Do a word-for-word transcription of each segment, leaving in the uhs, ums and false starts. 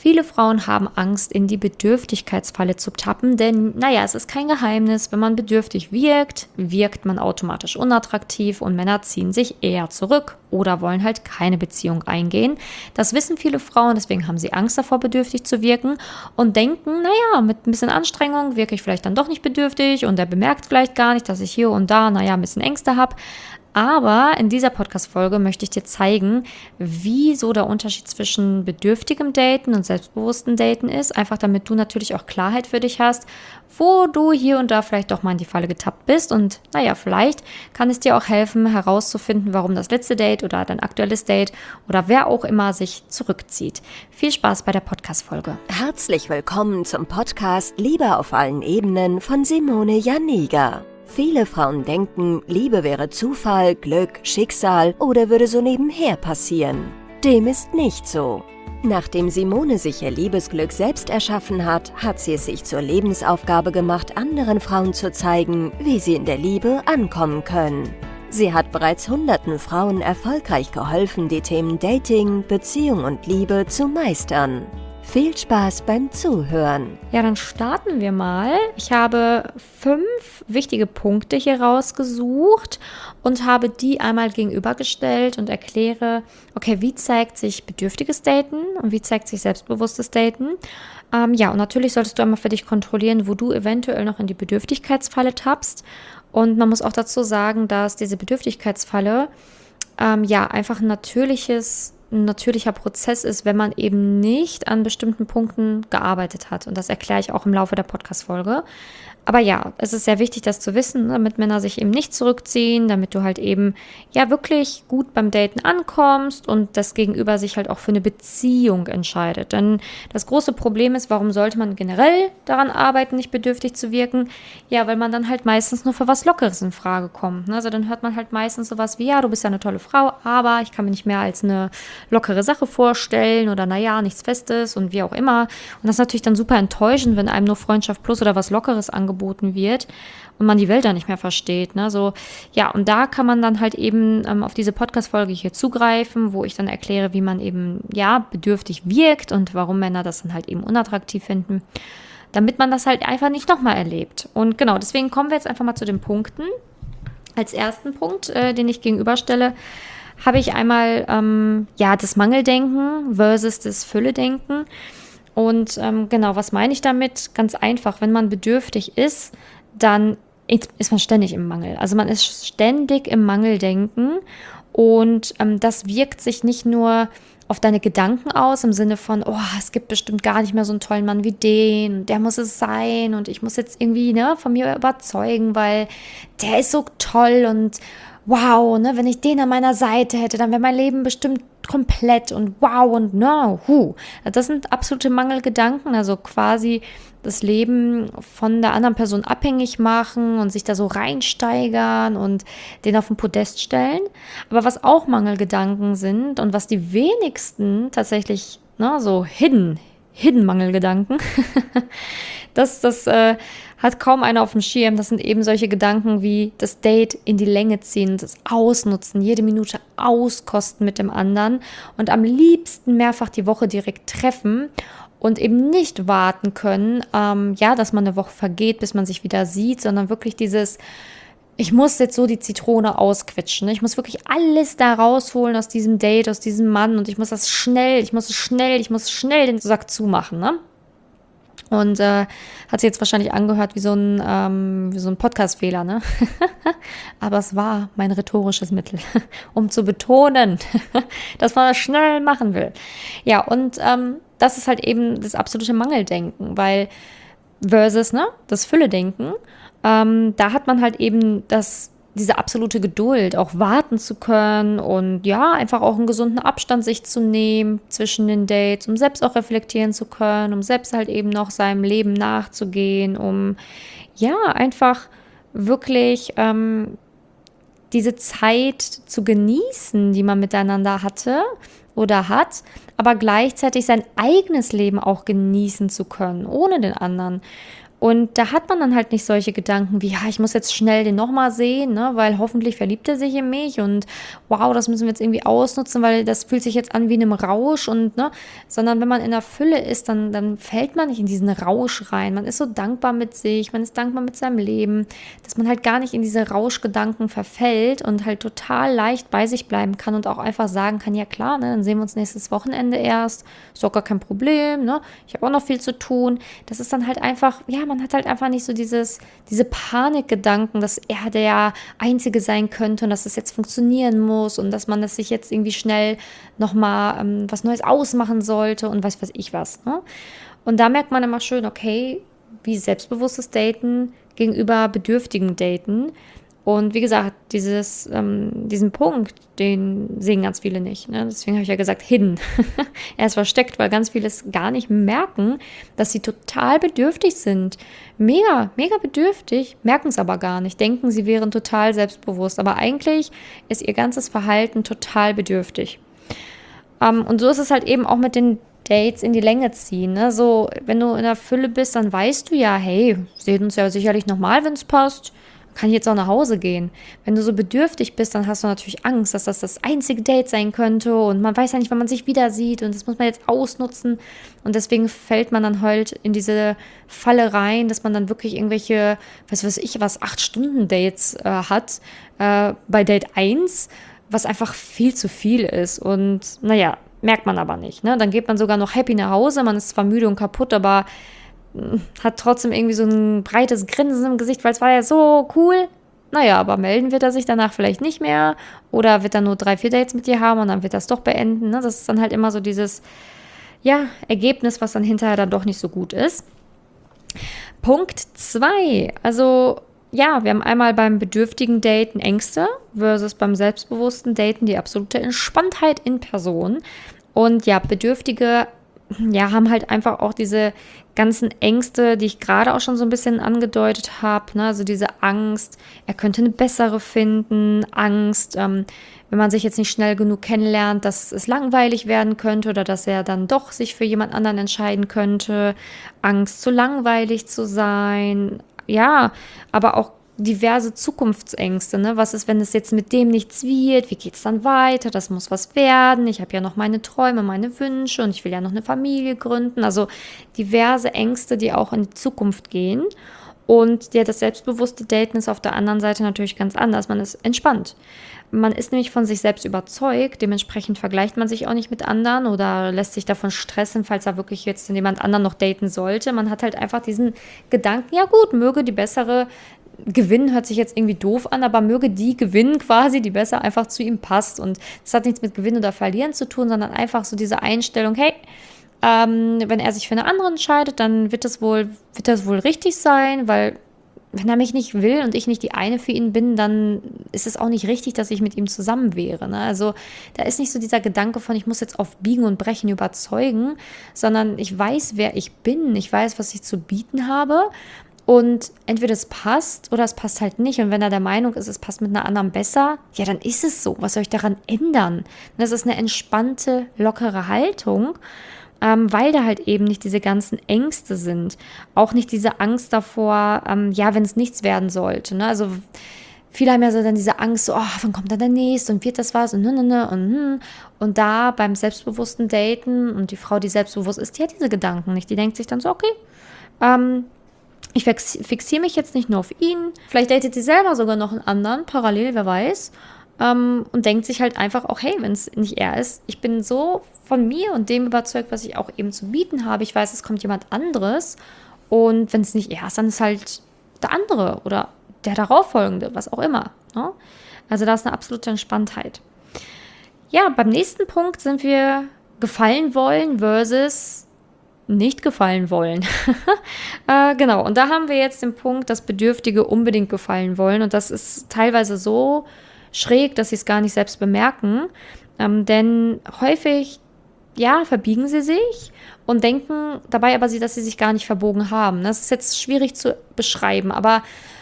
Viele Frauen haben Angst, in die Bedürftigkeitsfalle zu tappen, denn naja, es ist kein Geheimnis, wenn man bedürftig wirkt, wirkt man automatisch unattraktiv und Männer ziehen sich eher zurück oder wollen halt keine Beziehung eingehen. Das wissen viele Frauen, deswegen haben sie Angst davor, bedürftig zu wirken und denken, naja, mit ein bisschen Anstrengung wirke ich vielleicht dann doch nicht bedürftig und er bemerkt vielleicht gar nicht, dass ich hier und da, naja, ein bisschen Ängste habe. Aber in dieser Podcast-Folge möchte ich dir zeigen, wie so der Unterschied zwischen bedürftigem Daten und selbstbewusstem Daten ist. Einfach damit du natürlich auch Klarheit für dich hast, wo du hier und da vielleicht doch mal in die Falle getappt bist. Und naja, vielleicht kann es dir auch helfen, herauszufinden, warum das letzte Date oder dein aktuelles Date oder wer auch immer sich zurückzieht. Viel Spaß bei der Podcast-Folge. Herzlich willkommen zum Podcast Liebe auf allen Ebenen von Simone Janiga. Viele Frauen denken, Liebe wäre Zufall, Glück, Schicksal oder würde so nebenher passieren. Dem ist nicht so. Nachdem Simone sich ihr Liebesglück selbst erschaffen hat, hat sie es sich zur Lebensaufgabe gemacht, anderen Frauen zu zeigen, wie sie in der Liebe ankommen können. Sie hat bereits hunderten Frauen erfolgreich geholfen, die Themen Dating, Beziehung und Liebe zu meistern. Viel Spaß beim Zuhören. Ja, dann starten wir mal. Ich habe fünf wichtige Punkte hier rausgesucht und habe die einmal gegenübergestellt und erkläre, okay, wie zeigt sich bedürftiges Daten und wie zeigt sich selbstbewusstes Daten. Ähm, ja, und natürlich solltest du einmal für dich kontrollieren, wo du eventuell noch in die Bedürftigkeitsfalle tappst. Und man muss auch dazu sagen, dass diese Bedürftigkeitsfalle ähm, ja einfach ein natürliches ein natürlicher Prozess ist, wenn man eben nicht an bestimmten Punkten gearbeitet hat. Und das erkläre ich auch im Laufe der Podcast-Folge. Aber ja, es ist sehr wichtig, das zu wissen, damit Männer sich eben nicht zurückziehen, damit du halt eben ja wirklich gut beim Daten ankommst und das Gegenüber sich halt auch für eine Beziehung entscheidet. Denn das große Problem ist, warum sollte man generell daran arbeiten, nicht bedürftig zu wirken? Ja, weil man dann halt meistens nur für was Lockeres in Frage kommt. Also dann hört man halt meistens sowas wie, ja, du bist ja eine tolle Frau, aber ich kann mir nicht mehr als eine lockere Sache vorstellen oder naja, nichts Festes und wie auch immer. Und das ist natürlich dann super enttäuschend, wenn einem nur Freundschaft plus oder was Lockeres angeboten wird und man die Welt da nicht mehr versteht. Ne? So, ja, und da kann man dann halt eben ähm, auf diese Podcast-Folge hier zugreifen, wo ich dann erkläre, wie man eben, ja, bedürftig wirkt und warum Männer das dann halt eben unattraktiv finden, damit man das halt einfach nicht nochmal erlebt. Und genau, deswegen kommen wir jetzt einfach mal zu den Punkten. Als ersten Punkt, äh, den ich gegenüberstelle, habe ich einmal, ähm, ja, das Mangeldenken versus das Fülledenken. Und ähm, genau, was meine ich damit? Ganz einfach, wenn man bedürftig ist, dann ist man ständig im Mangel. Also man ist ständig im Mangeldenken und ähm, das wirkt sich nicht nur auf deine Gedanken aus, im Sinne von, oh, es gibt bestimmt gar nicht mehr so einen tollen Mann wie den, der muss es sein und ich muss jetzt irgendwie ne, von mir überzeugen, weil der ist so toll und wow, ne, wenn ich den an meiner Seite hätte, dann wäre mein Leben bestimmt komplett und wow und no, hu. Das sind absolute Mangelgedanken, also quasi das Leben von der anderen Person abhängig machen und sich da so reinsteigern und den auf den Podest stellen. Aber was auch Mangelgedanken sind und was die wenigsten tatsächlich, ne, so hidden, hidden Mangelgedanken, das, das äh, hat kaum einer auf dem Schirm. Das sind eben solche Gedanken wie das Date in die Länge ziehen, das Ausnutzen, jede Minute auskosten mit dem anderen und am liebsten mehrfach die Woche direkt treffen und eben nicht warten können, ähm, ja, dass man eine Woche vergeht, bis man sich wieder sieht, sondern wirklich dieses, ich muss jetzt so die Zitrone ausquetschen, ne? Ich muss wirklich alles da rausholen aus diesem Date, aus diesem Mann und ich muss das schnell, ich muss es schnell, ich muss schnell den Sack zumachen, ne? Und äh, hat sich jetzt wahrscheinlich angehört wie so ein, ähm, wie so ein Podcast-Fehler, ne? Aber es war mein rhetorisches Mittel, um zu betonen, dass man das schnell machen will. Ja, und ähm, das ist halt eben das absolute Mangeldenken, weil versus, ne, das Fülledenken, ähm, da hat man halt eben das diese absolute Geduld, auch warten zu können und ja, einfach auch einen gesunden Abstand sich zu nehmen zwischen den Dates, um selbst auch reflektieren zu können, um selbst halt eben noch seinem Leben nachzugehen, um ja, einfach wirklich ähm, diese Zeit zu genießen, die man miteinander hatte oder hat, aber gleichzeitig sein eigenes Leben auch genießen zu können, ohne den anderen. Und da hat man dann halt nicht solche Gedanken wie, ja, ich muss jetzt schnell den nochmal sehen, ne, weil hoffentlich verliebt er sich in mich und wow, das müssen wir jetzt irgendwie ausnutzen, weil das fühlt sich jetzt an wie in einem Rausch und, ne, sondern wenn man in der Fülle ist, dann, dann fällt man nicht in diesen Rausch rein. Man ist so dankbar mit sich, man ist dankbar mit seinem Leben, dass man halt gar nicht in diese Rauschgedanken verfällt und halt total leicht bei sich bleiben kann und auch einfach sagen kann, ja klar, ne, dann sehen wir uns nächstes Wochenende erst, ist doch gar kein Problem, ne, ich habe auch noch viel zu tun. Das ist dann halt einfach, ja, man hat halt einfach nicht so dieses, diese Panikgedanken, dass er der Einzige sein könnte und dass es jetzt funktionieren muss und dass man das sich jetzt irgendwie schnell nochmal ähm, was Neues ausmachen sollte und weiß was ich was. Ne? Und da merkt man immer schön, okay, wie selbstbewusstes Daten gegenüber bedürftigen Daten. Und wie gesagt, dieses, ähm, diesen Punkt, den sehen ganz viele nicht. Ne? Deswegen habe ich ja gesagt, hidden. Er ist versteckt, weil ganz viele es gar nicht merken, dass sie total bedürftig sind. Mega, mega bedürftig, merken es aber gar nicht. Denken, sie wären total selbstbewusst. Aber eigentlich ist ihr ganzes Verhalten total bedürftig. Ähm, und so ist es halt eben auch mit den Dates in die Länge ziehen. Ne? So, wenn du in der Fülle bist, dann weißt du ja, hey, wir sehen uns ja sicherlich nochmal, wenn es passt. Kann ich jetzt auch nach Hause gehen? Wenn du so bedürftig bist, dann hast du natürlich Angst, dass das das einzige Date sein könnte und man weiß ja nicht, wann man sich wieder sieht und das muss man jetzt ausnutzen und deswegen fällt man dann halt in diese Falle rein, dass man dann wirklich irgendwelche, was weiß ich was, acht Stunden Dates äh, hat äh, bei Date eins, was einfach viel zu viel ist und naja, merkt man aber nicht. Ne? Dann geht man sogar noch happy nach Hause, man ist zwar müde und kaputt, aber hat trotzdem irgendwie so ein breites Grinsen im Gesicht, weil es war ja so cool. Naja, aber melden wird er sich danach vielleicht nicht mehr oder wird er nur drei, vier Dates mit dir haben und dann wird er es doch beenden. Ne? Das ist dann halt immer so dieses, ja, Ergebnis, was dann hinterher dann doch nicht so gut ist. Punkt zwei, also ja, wir haben einmal beim bedürftigen Daten Ängste versus beim selbstbewussten Daten die absolute Entspanntheit in Person. Und ja, Bedürftige ja, haben halt einfach auch diese ganzen Ängste, die ich gerade auch schon so ein bisschen angedeutet habe, ne? Also diese Angst, er könnte eine bessere finden, Angst, ähm, wenn man sich jetzt nicht schnell genug kennenlernt, dass es langweilig werden könnte oder dass er dann doch sich für jemand anderen entscheiden könnte, Angst, zu langweilig zu sein, ja, aber auch diverse Zukunftsängste, ne? Was ist, wenn es jetzt mit dem nichts wird? Wie geht es dann weiter? Das muss was werden. Ich habe ja noch meine Träume, meine Wünsche und ich will ja noch eine Familie gründen. Also diverse Ängste, die auch in die Zukunft gehen. Und ja, das selbstbewusste Daten ist auf der anderen Seite natürlich ganz anders. Man ist entspannt. Man ist nämlich von sich selbst überzeugt, dementsprechend vergleicht man sich auch nicht mit anderen oder lässt sich davon stressen, falls er wirklich jetzt jemand anderen noch daten sollte. Man hat halt einfach diesen Gedanken, ja gut, möge die bessere gewinnen, hört sich jetzt irgendwie doof an, aber möge die gewinnen quasi, die besser einfach zu ihm passt. Und das hat nichts mit Gewinnen oder Verlieren zu tun, sondern einfach so diese Einstellung, hey, ähm, wenn er sich für eine andere entscheidet, dann wird das wohl, wird das wohl richtig sein, weil wenn er mich nicht will und ich nicht die eine für ihn bin, dann ist es auch nicht richtig, dass ich mit ihm zusammen wäre. Ne? Also da ist nicht so dieser Gedanke von, ich muss jetzt auf Biegen und Brechen überzeugen, sondern ich weiß, wer ich bin, ich weiß, was ich zu bieten habe. Und entweder es passt oder es passt halt nicht. Und wenn er der Meinung ist, es passt mit einer anderen besser, ja, dann ist es so. Was soll ich daran ändern? Das ist eine entspannte, lockere Haltung, ähm, weil da halt eben nicht diese ganzen Ängste sind. Auch nicht diese Angst davor, ähm, ja, wenn es nichts werden sollte. Ne? Also viele haben ja so dann diese Angst, so, oh, wann kommt dann der Nächste und wird das was und ne, ne, ne und hm. Und da beim selbstbewussten Daten und die Frau, die selbstbewusst ist, die hat diese Gedanken nicht. Die denkt sich dann so, okay, ähm, ich fixiere mich jetzt nicht nur auf ihn, vielleicht datet sie selber sogar noch einen anderen, parallel, wer weiß, ähm, und denkt sich halt einfach auch, hey, wenn es nicht er ist, ich bin so von mir und dem überzeugt, was ich auch eben zu bieten habe, ich weiß, es kommt jemand anderes und wenn es nicht er ist, dann ist halt der andere oder der darauffolgende, was auch immer. Ne? Also da ist eine absolute Entspanntheit. Ja, beim nächsten Punkt sind wir gefallen wollen versus nicht gefallen wollen. äh, genau, und da haben wir jetzt den Punkt, dass Bedürftige unbedingt gefallen wollen und das ist teilweise so schräg, dass sie es gar nicht selbst bemerken, ähm, denn häufig, ja, verbiegen sie sich und denken dabei aber, dass sie sich gar nicht verbogen haben. Das ist jetzt schwierig zu beschreiben, aber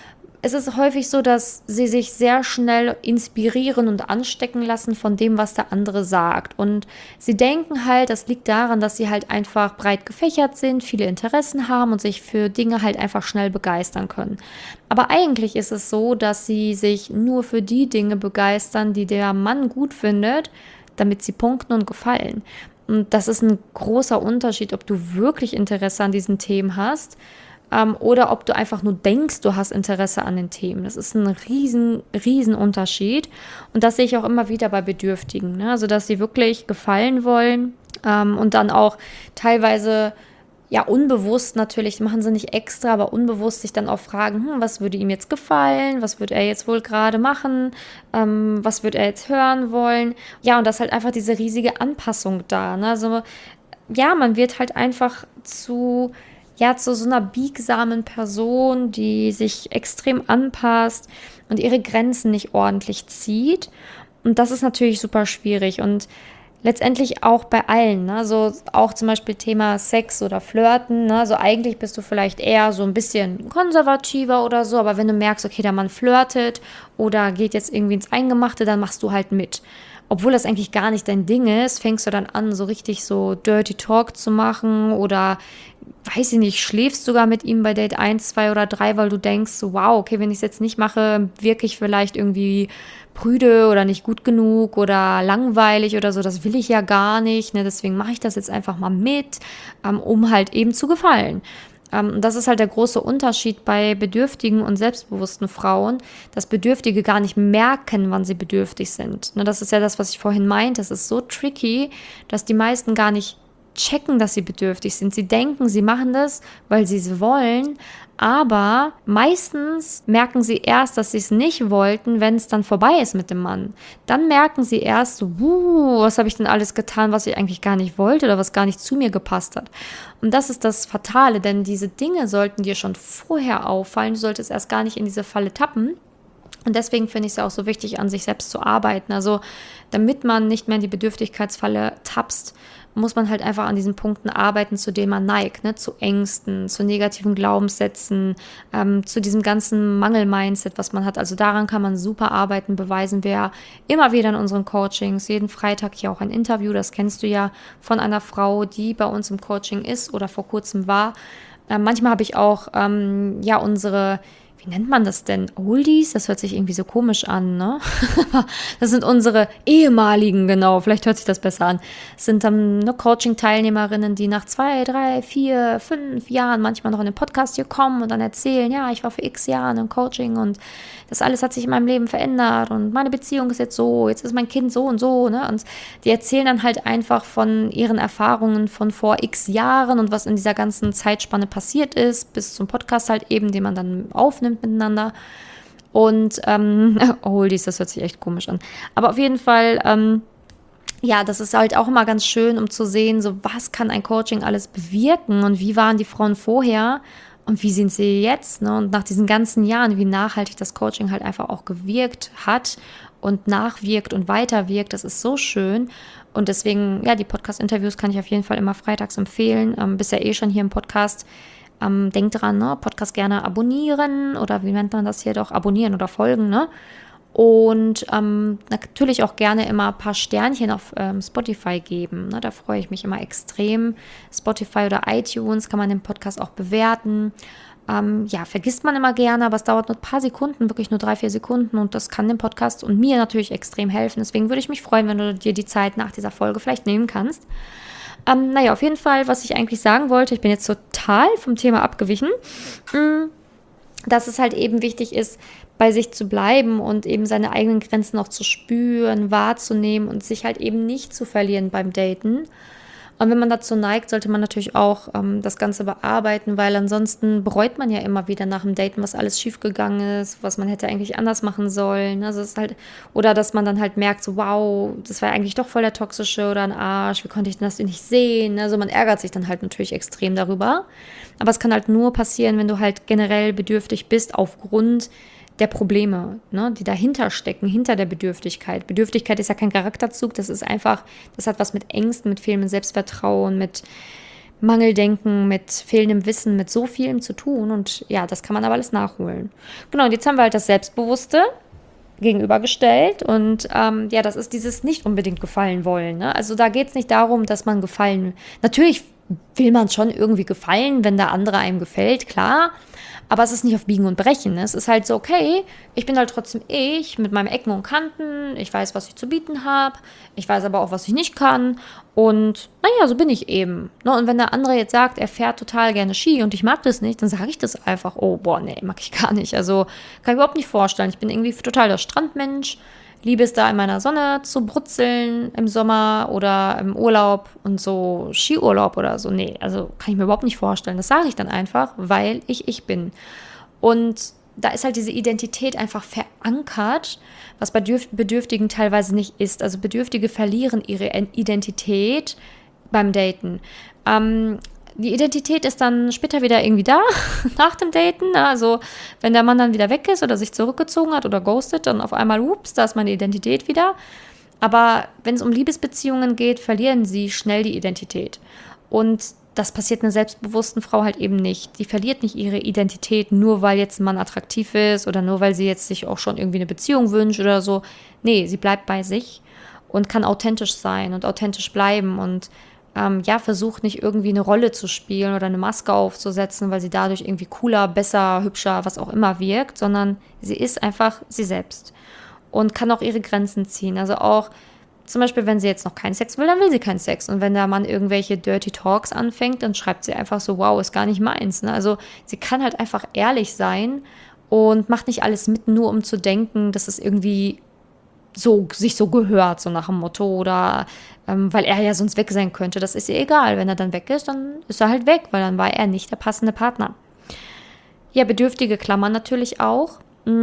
es ist häufig so, dass sie sich sehr schnell inspirieren und anstecken lassen von dem, was der andere sagt. Und sie denken halt, das liegt daran, dass sie halt einfach breit gefächert sind, viele Interessen haben und sich für Dinge halt einfach schnell begeistern können. Aber eigentlich ist es so, dass sie sich nur für die Dinge begeistern, die der Mann gut findet, damit sie punkten und gefallen. Und das ist ein großer Unterschied, ob du wirklich Interesse an diesen Themen hast ähm, oder ob du einfach nur denkst, du hast Interesse an den Themen. Das ist ein riesen, riesen Unterschied. Und das sehe ich auch immer wieder bei Bedürftigen, ne? Also, dass sie wirklich gefallen wollen ähm, und dann auch teilweise ja, unbewusst natürlich, machen sie nicht extra, aber unbewusst sich dann auch fragen, hm, was würde ihm jetzt gefallen, was würde er jetzt wohl gerade machen, ähm, was würde er jetzt hören wollen. Ja, und das ist halt einfach diese riesige Anpassung da, ne? Also, ja, man wird halt einfach zu, ja, zu so einer biegsamen Person, die sich extrem anpasst und ihre Grenzen nicht ordentlich zieht. Und das ist natürlich super schwierig und letztendlich auch bei allen, ne? So auch zum Beispiel Thema Sex oder Flirten, ne? Also eigentlich bist du vielleicht eher so ein bisschen konservativer oder so, aber wenn du merkst, okay, der Mann flirtet oder geht jetzt irgendwie ins Eingemachte, dann machst du halt mit. Obwohl das eigentlich gar nicht dein Ding ist, fängst du dann an, so richtig so Dirty Talk zu machen oder, weiß ich nicht, schläfst sogar mit ihm bei Date eins, zwei oder drei, weil du denkst, so, wow, okay, wenn ich es jetzt nicht mache, wirke ich vielleicht irgendwie prüde oder nicht gut genug oder langweilig oder so, das will ich ja gar nicht, ne? Deswegen mache ich das jetzt einfach mal mit, ähm, um halt eben zu gefallen. Ähm, das ist halt der große Unterschied bei bedürftigen und selbstbewussten Frauen, dass Bedürftige gar nicht merken, wann sie bedürftig sind. Ne, das ist ja das, was ich vorhin meinte. Es ist so tricky, dass die meisten gar nicht checken, dass sie bedürftig sind. Sie denken, sie machen das, weil sie es wollen, aber meistens merken sie erst, dass sie es nicht wollten, wenn es dann vorbei ist mit dem Mann. Dann merken sie erst so, uh, was habe ich denn alles getan, was ich eigentlich gar nicht wollte oder was gar nicht zu mir gepasst hat. Und das ist das Fatale, denn diese Dinge sollten dir schon vorher auffallen. Du solltest erst gar nicht in diese Falle tappen. Und deswegen finde ich es ja auch so wichtig, an sich selbst zu arbeiten. Also damit man nicht mehr in die Bedürftigkeitsfalle tapst, muss man halt einfach an diesen Punkten arbeiten, zu denen man neigt, ne? Zu Ängsten, zu negativen Glaubenssätzen, ähm, zu diesem ganzen Mangel-Mindset, was man hat. Also daran kann man super arbeiten, beweisen wir immer wieder in unseren Coachings. Jeden Freitag hier auch ein Interview, das kennst du ja, von einer Frau, die bei uns im Coaching ist oder vor kurzem war. Ähm, manchmal habe ich auch ähm, ja unsere, wie nennt man das denn? Oldies? Das hört sich irgendwie so komisch an, ne? Das sind unsere ehemaligen, genau, vielleicht hört sich das besser an. Es sind dann nur Coaching-Teilnehmerinnen, die nach zwei, drei, vier, fünf Jahren manchmal noch in den Podcast hier kommen und dann erzählen, ja, ich war für x Jahren im Coaching und das alles hat sich in meinem Leben verändert und meine Beziehung ist jetzt so, jetzt ist mein Kind so und so, ne? Und die erzählen dann halt einfach von ihren Erfahrungen von vor x Jahren und was in dieser ganzen Zeitspanne passiert ist, bis zum Podcast halt eben, den man dann aufnimmt miteinander. Und, ähm, oh, dies, das hört sich echt komisch an. Aber auf jeden Fall, ähm, ja, das ist halt auch immer ganz schön, um zu sehen, so was kann ein Coaching alles bewirken und wie waren die Frauen vorher und wie sind sie jetzt, ne? Und nach diesen ganzen Jahren, wie nachhaltig das Coaching halt einfach auch gewirkt hat und nachwirkt und weiterwirkt, das ist so schön. Und deswegen, ja, die Podcast-Interviews kann ich auf jeden Fall immer freitags empfehlen. Ähm, bist ja eh schon hier im Podcast. Ähm, denkt dran, ne? Podcast gerne abonnieren oder wie nennt man das hier doch? Abonnieren oder folgen, ne? Und ähm, natürlich auch gerne immer ein paar Sternchen auf ähm, Spotify geben. Ne? Da freue ich mich immer extrem. Spotify oder iTunes kann man den Podcast auch bewerten. Ähm, ja, vergisst man immer gerne, aber es dauert nur ein paar Sekunden, wirklich nur drei, vier Sekunden und das kann dem Podcast und mir natürlich extrem helfen. Deswegen würde ich mich freuen, wenn du dir die Zeit nach dieser Folge vielleicht nehmen kannst. Ähm, naja, auf jeden Fall, was ich eigentlich sagen wollte, ich bin jetzt total vom Thema abgewichen, mh, dass es halt eben wichtig ist, bei sich zu bleiben und eben seine eigenen Grenzen auch zu spüren, wahrzunehmen und sich halt eben nicht zu verlieren beim Daten. Und wenn man dazu neigt, sollte man natürlich auch ähm, das Ganze bearbeiten, weil ansonsten bereut man ja immer wieder nach dem Daten, was alles schiefgegangen ist, was man hätte eigentlich anders machen sollen. Also es ist halt, oder dass man dann halt merkt, so wow, das war eigentlich doch voll der Toxische oder ein Arsch, wie konnte ich das nicht sehen? Also man ärgert sich dann halt natürlich extrem darüber. Aber es kann halt nur passieren, wenn du halt generell bedürftig bist aufgrund der Probleme, ne, die dahinter stecken, hinter der Bedürftigkeit. Bedürftigkeit ist ja kein Charakterzug, das ist einfach, das hat was mit Ängsten, mit fehlendem Selbstvertrauen, mit, Mangeldenken, mit fehlendem Wissen, mit so vielem zu tun. Und ja, das kann man aber alles nachholen. Genau, und jetzt haben wir halt das Selbstbewusste gegenübergestellt. Und ähm, ja, das ist dieses nicht unbedingt gefallen wollen. Ne? Also da geht es nicht darum, dass man gefallen. Natürlich will man schon irgendwie gefallen, wenn der andere einem gefällt, klar. Aber es ist nicht auf Biegen und Brechen. Ne? Es ist halt so, okay, ich bin halt trotzdem ich mit meinen Ecken und Kanten. Ich weiß, was ich zu bieten habe. Ich weiß aber auch, was ich nicht kann. Und naja, so bin ich eben. Ne? Und wenn der andere jetzt sagt, er fährt total gerne Ski und ich mag das nicht, dann sage ich das einfach. Oh, boah, nee, mag ich gar nicht. Also kann ich überhaupt nicht vorstellen. Ich bin irgendwie total der Strandmensch. Liebe es da in meiner Sonne zu brutzeln im Sommer oder im Urlaub und so Skiurlaub oder so. Nee, also kann ich mir überhaupt nicht vorstellen. Das sage ich dann einfach, weil ich ich bin. Und da ist halt diese Identität einfach verankert, was bei Bedürftigen teilweise nicht ist. Also Bedürftige verlieren ihre Identität beim Daten. Ähm, Die Identität ist dann später wieder irgendwie da, nach dem Daten. Also wenn der Mann dann wieder weg ist oder sich zurückgezogen hat oder ghostet, dann auf einmal, ups, da ist meine Identität wieder. Aber wenn es um Liebesbeziehungen geht, verlieren sie schnell die Identität. Und das passiert einer selbstbewussten Frau halt eben nicht. Die verliert nicht ihre Identität, nur weil jetzt ein Mann attraktiv ist oder nur weil sie jetzt sich auch schon irgendwie eine Beziehung wünscht oder so. Nee, sie bleibt bei sich und kann authentisch sein und authentisch bleiben und Ähm, ja, versucht nicht irgendwie eine Rolle zu spielen oder eine Maske aufzusetzen, weil sie dadurch irgendwie cooler, besser, hübscher, was auch immer wirkt, sondern sie ist einfach sie selbst und kann auch ihre Grenzen ziehen. Also auch zum Beispiel, wenn sie jetzt noch keinen Sex will, dann will sie keinen Sex. Und wenn der Mann irgendwelche Dirty Talks anfängt, dann schreibt sie einfach so, wow, ist gar nicht meins. Ne? Also sie kann halt einfach ehrlich sein und macht nicht alles mit, nur um zu denken, dass es irgendwie so sich so gehört, so nach dem Motto, oder ähm, weil er ja sonst weg sein könnte. Das ist ihr egal. Wenn er dann weg ist, dann ist er halt weg, weil dann war er nicht der passende Partner. Ja, Bedürftige klammern natürlich auch.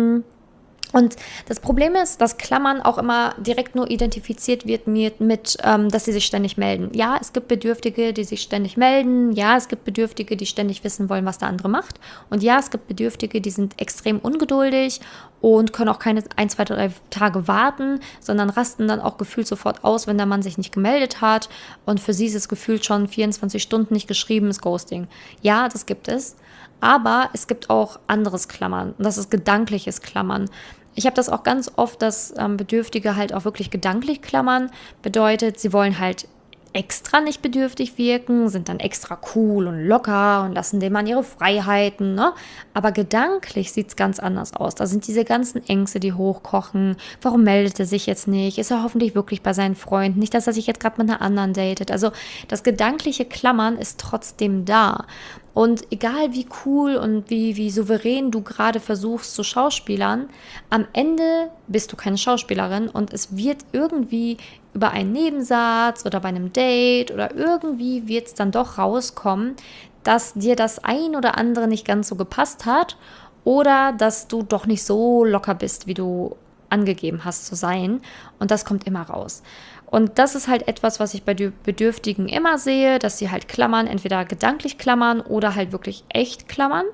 Und das Problem ist, dass Klammern auch immer direkt nur identifiziert wird mit, mit ähm, dass sie sich ständig melden. Ja, es gibt Bedürftige, die sich ständig melden. Ja, es gibt Bedürftige, die ständig wissen wollen, was der andere macht. Und ja, es gibt Bedürftige, die sind extrem ungeduldig und können auch keine ein, zwei, drei Tage warten, sondern rasten dann auch gefühlt sofort aus, wenn der Mann sich nicht gemeldet hat. Und für sie ist es gefühlt schon vierundzwanzig Stunden nicht geschrieben, ist Ghosting. Ja, das gibt es. Aber es gibt auch anderes Klammern. Und das ist gedankliches Klammern. Ich habe das auch ganz oft, dass ähm, Bedürftige halt auch wirklich gedanklich klammern. Bedeutet, sie wollen halt extra nicht bedürftig wirken, sind dann extra cool und locker und lassen dem Mann ihre Freiheiten. Ne? Aber gedanklich sieht es ganz anders aus. Da sind diese ganzen Ängste, die hochkochen. Warum meldet er sich jetzt nicht? Ist er hoffentlich wirklich bei seinen Freunden? Nicht, dass er sich jetzt gerade mit einer anderen datet. Also das gedankliche Klammern ist trotzdem da. Und egal wie cool und wie, wie souverän du gerade versuchst zu schauspielern, am Ende bist du keine Schauspielerin und es wird irgendwie über einen Nebensatz oder bei einem Date oder irgendwie wird es dann doch rauskommen, dass dir das ein oder andere nicht ganz so gepasst hat oder dass du doch nicht so locker bist, wie du angegeben hast zu sein. Und das kommt immer raus. Und das ist halt etwas, was ich bei Bedürftigen immer sehe, dass sie halt klammern, entweder gedanklich klammern oder halt wirklich echt klammern.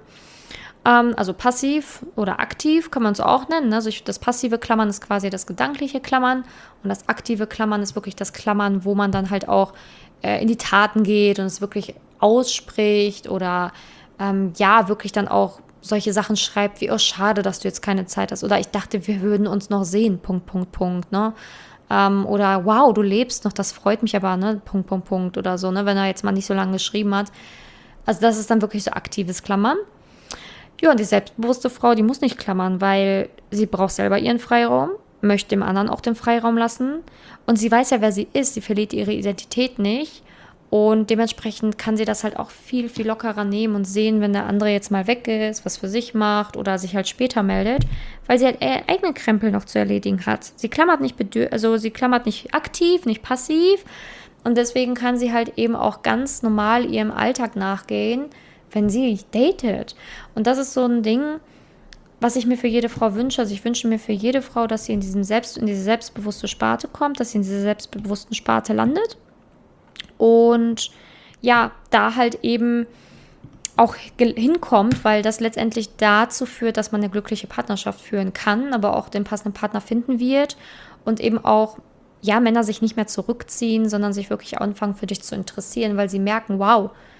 Ähm, also passiv oder aktiv kann man es auch nennen. Also ich, das passive Klammern ist quasi das gedankliche Klammern und das aktive Klammern ist wirklich das Klammern, wo man dann halt auch äh, in die Taten geht und es wirklich ausspricht oder ähm, ja, wirklich dann auch solche Sachen schreibt wie, oh, schade, dass du jetzt keine Zeit hast oder ich dachte, wir würden uns noch sehen, Punkt, Punkt, Punkt, ne? Ähm, oder wow, du lebst noch, das freut mich aber, ne? Punkt, Punkt, Punkt oder so, ne? Wenn er jetzt mal nicht so lange geschrieben hat. Also das ist dann wirklich so aktives Klammern. Ja, und die selbstbewusste Frau, die muss nicht klammern, weil sie braucht selber ihren Freiraum, möchte dem anderen auch den Freiraum lassen und sie weiß ja, wer sie ist, sie verliert ihre Identität nicht und dementsprechend kann sie das halt auch viel, viel lockerer nehmen und sehen, wenn der andere jetzt mal weg ist, was für sich macht oder sich halt später meldet, weil sie halt ihren eigenen Krempel noch zu erledigen hat. Sie klammert nicht, bedür- also sie klammert nicht aktiv, nicht passiv und deswegen kann sie halt eben auch ganz normal ihrem Alltag nachgehen, wenn sie datet. Und das ist so ein Ding, was ich mir für jede Frau wünsche. Also ich wünsche mir für jede Frau, dass sie in, diesem Selbst, in diese selbstbewusste Sparte kommt, dass sie in diese selbstbewussten Sparte landet. Und ja, da halt eben auch hinkommt, weil das letztendlich dazu führt, dass man eine glückliche Partnerschaft führen kann, aber auch den passenden Partner finden wird und eben auch, ja, Männer sich nicht mehr zurückziehen, sondern sich wirklich anfangen für dich zu interessieren, weil sie merken, wow,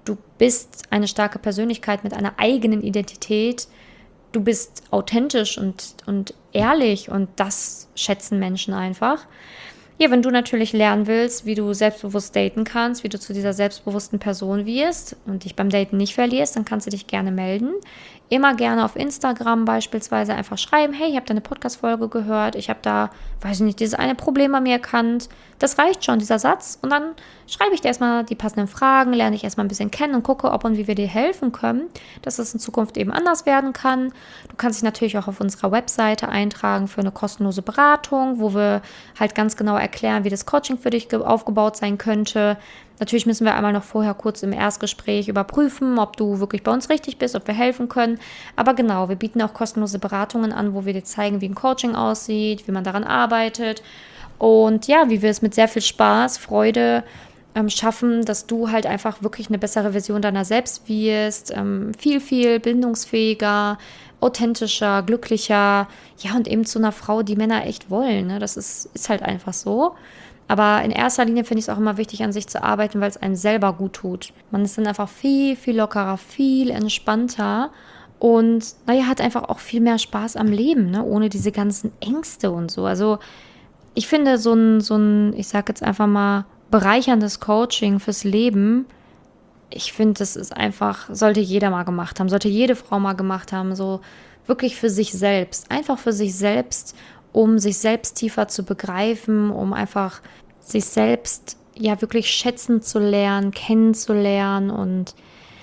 du bist eine starke Persönlichkeit mit einer eigenen Identität. Du bist authentisch und, und ehrlich und das schätzen Menschen einfach. Ja, wenn du natürlich lernen willst, wie du selbstbewusst daten kannst, wie du zu dieser selbstbewussten Person wirst und dich beim Daten nicht verlierst, dann kannst du dich gerne melden. Immer gerne auf Instagram beispielsweise einfach schreiben, hey, ich habe deine Podcast-Folge gehört, ich habe da, weiß ich nicht, dieses eine Problem bei mir erkannt. Das reicht schon, dieser Satz. Und dann schreibe ich dir erstmal die passenden Fragen, lerne ich erstmal ein bisschen kennen und gucke, ob und wie wir dir helfen können, dass es in Zukunft eben anders werden kann. Du kannst dich natürlich auch auf unserer Webseite eintragen für eine kostenlose Beratung, wo wir halt ganz genau erklären, wie das Coaching für dich aufgebaut sein könnte. Natürlich müssen wir einmal noch vorher kurz im Erstgespräch überprüfen, ob du wirklich bei uns richtig bist, ob wir helfen können. Aber genau, wir bieten auch kostenlose Beratungen an, wo wir dir zeigen, wie ein Coaching aussieht, wie man daran arbeitet und ja, wie wir es mit sehr viel Spaß, Freude ähm, schaffen, dass du halt einfach wirklich eine bessere Version deiner selbst wirst, ähm, viel, viel bindungsfähiger, authentischer, glücklicher, ja und eben zu einer Frau, die Männer echt wollen. Ne? Das ist, ist halt einfach so. Aber in erster Linie finde ich es auch immer wichtig, an sich zu arbeiten, weil es einem selber gut tut. Man ist dann einfach viel, viel lockerer, viel entspannter und naja, hat einfach auch viel mehr Spaß am Leben, ne? Ohne diese ganzen Ängste und so. Also ich finde so ein, so ein, ich sage jetzt einfach mal, bereicherndes Coaching fürs Leben, ich finde, das ist einfach, sollte jeder mal gemacht haben, sollte jede Frau mal gemacht haben, so wirklich für sich selbst, einfach für sich selbst, um sich selbst tiefer zu begreifen, um einfach sich selbst ja wirklich schätzen zu lernen, kennenzulernen und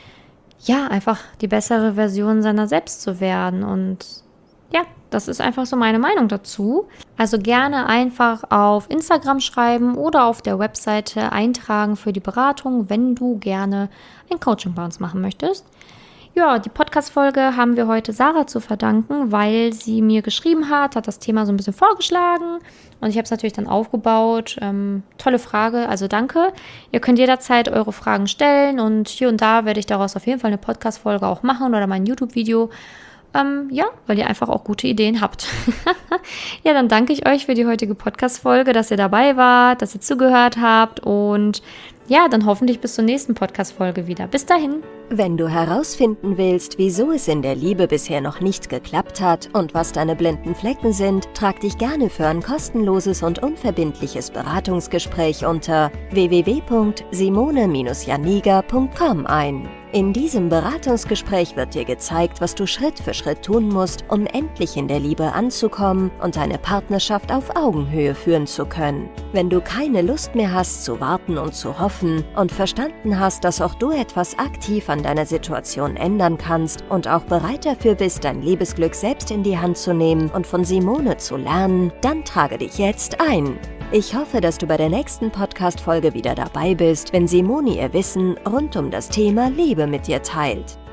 ja, einfach die bessere Version seiner selbst zu werden. Und ja, das ist einfach so meine Meinung dazu. Also gerne einfach auf Instagram schreiben oder auf der Webseite eintragen für die Beratung, wenn du gerne ein Coaching bei uns machen möchtest. Ja, die Podcast-Folge haben wir heute Sarah zu verdanken, weil sie mir geschrieben hat, hat das Thema so ein bisschen vorgeschlagen und ich habe es natürlich dann aufgebaut. Ähm, tolle Frage, also danke. Ihr könnt jederzeit eure Fragen stellen und hier und da werde ich daraus auf jeden Fall eine Podcast-Folge auch machen oder mein YouTube-Video. Ähm, ja, weil ihr einfach auch gute Ideen habt. Ja, dann danke ich euch für die heutige Podcast-Folge, dass ihr dabei wart, dass ihr zugehört habt und ja, dann hoffentlich bis zur nächsten Podcast-Folge wieder. Bis dahin. Wenn du herausfinden willst, wieso es in der Liebe bisher noch nicht geklappt hat und was deine blinden Flecken sind, trag dich gerne für ein kostenloses und unverbindliches Beratungsgespräch unter w w w punkt simone janiga punkt com ein. In diesem Beratungsgespräch wird dir gezeigt, was du Schritt für Schritt tun musst, um endlich in der Liebe anzukommen und deine Partnerschaft auf Augenhöhe führen zu können. Wenn du keine Lust mehr hast zu warten und zu hoffen und verstanden hast, dass auch du etwas aktiv an deiner Situation ändern kannst und auch bereit dafür bist, dein Liebesglück selbst in die Hand zu nehmen und von Simone zu lernen, dann trage dich jetzt ein. Ich hoffe, dass du bei der nächsten Podcast-Folge wieder dabei bist, wenn Simone ihr Wissen rund um das Thema Liebe mit dir teilt.